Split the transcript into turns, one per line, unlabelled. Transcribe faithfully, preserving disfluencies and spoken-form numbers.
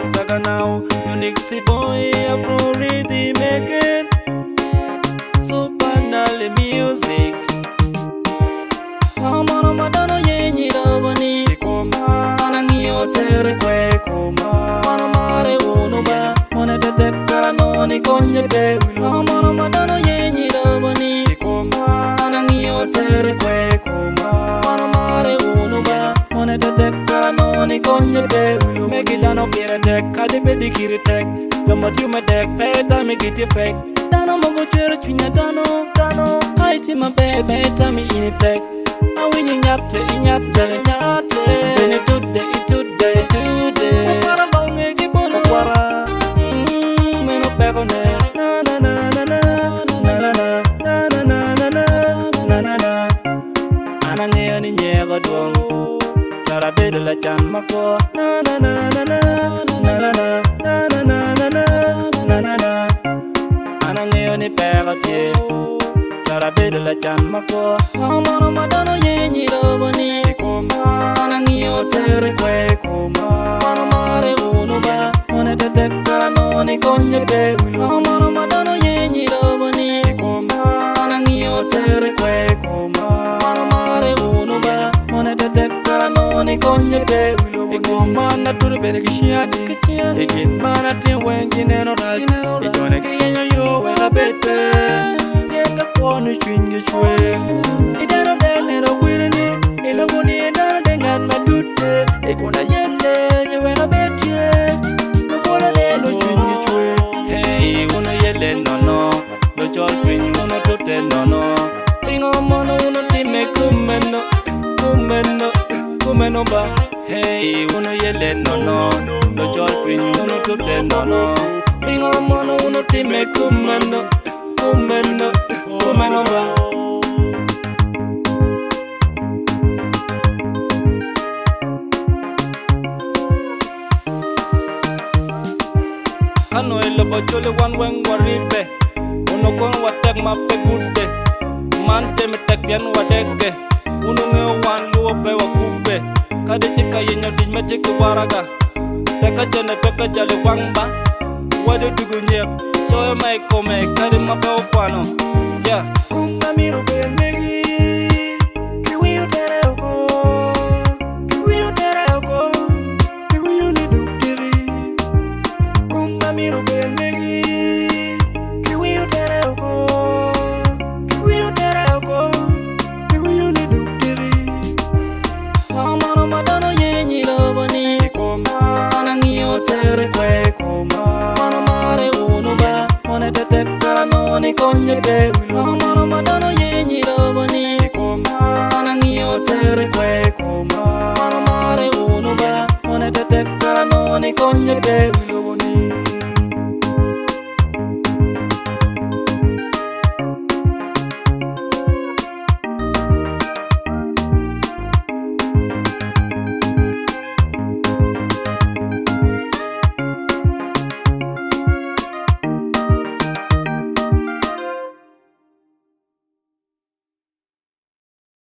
Saganau, unique si boy, Afro rhythm again. Super Nale music. Amana madano yenyi lavani. Koma, anangio tere kwe koma. Mana mare unuba, mone detecta no ni konye de. Amana madano yenyi lavani. Koma, anangio tere kwe koma. Mana mare unuba, mone detecta no ni konye de. Make it dano pira deck, kadi bedi kiri tek. Jamba tiume deck, peda me get fake. Dano mago chere chwinya dano. Dano, haiti ma bebe, tami ini tek. Awinyi nyate, inyate, nyate. Bene tude, itude, itude. Ukwara bonge kibono. Ukwara, mmm, meno pekone. Na na na na na, na na na, na na na na na, na na na. Anangea ni nyega duong. Cara bede la chan mako. Na na na na na, na na na, na na na na na, na na na. Anangea ni pega tie. Cara bede la chan mako. Amana madano yenyi lavani. Koma, anangio tere kwe koma. Mana mare unuba, mone detecta no ni konye de. Amana madano yenyi lavani. Koma, anangio tere kwe koma. Mana mare unuba, mone detecta no ni konye de. Ekoma na turu bede kishiani. Ekin mana tin wengi neno rai. Ejone kiyenyo yo wega bete. Yenga kwonu chwingi chwe. Idano dene no kwirini. Iloguni idano dengan madute. Ekona yende nyewega bete. Nukona neno chwingi chwe. Hey, uno yele nono. Lochol kwing uno tute nono. Ingo mono uno time kumeno. Kumeno, kumeno ba. Hey, uno yele nono. Lochol kwing uno tute nono. Ingo mono uno time kumeno. Kumeno, kumeno ba. Ano ilo bojole wan weng waribe. Uno kon watek mape gude. Mante me tek pian wadeke. Uno ngeo wan luo pe wakube. Kade chika yenyo dij me chiki waraga. Teka jene peka jale wangba. Wade dugu nyek. Toyo mai kome kade mape wakwano. Yeah.
Kunga miro benegi. Kiwi utere oko. Kiwi utere oko. Kiwi uni duktiri. Kunga miro benegi. Kiwi utere oko. Kiwi utere oko. Kiwi uni duktiri.
Amana madano yenyi lavani.
Koma,
Anangio tere kwe koma. Mana mare unuba, mone detecta no ni konye de. Amana madano yenyi lavani.
koma,
Anangio tere kwe koma. Mana mare unuba, mone detecta no ni konye de.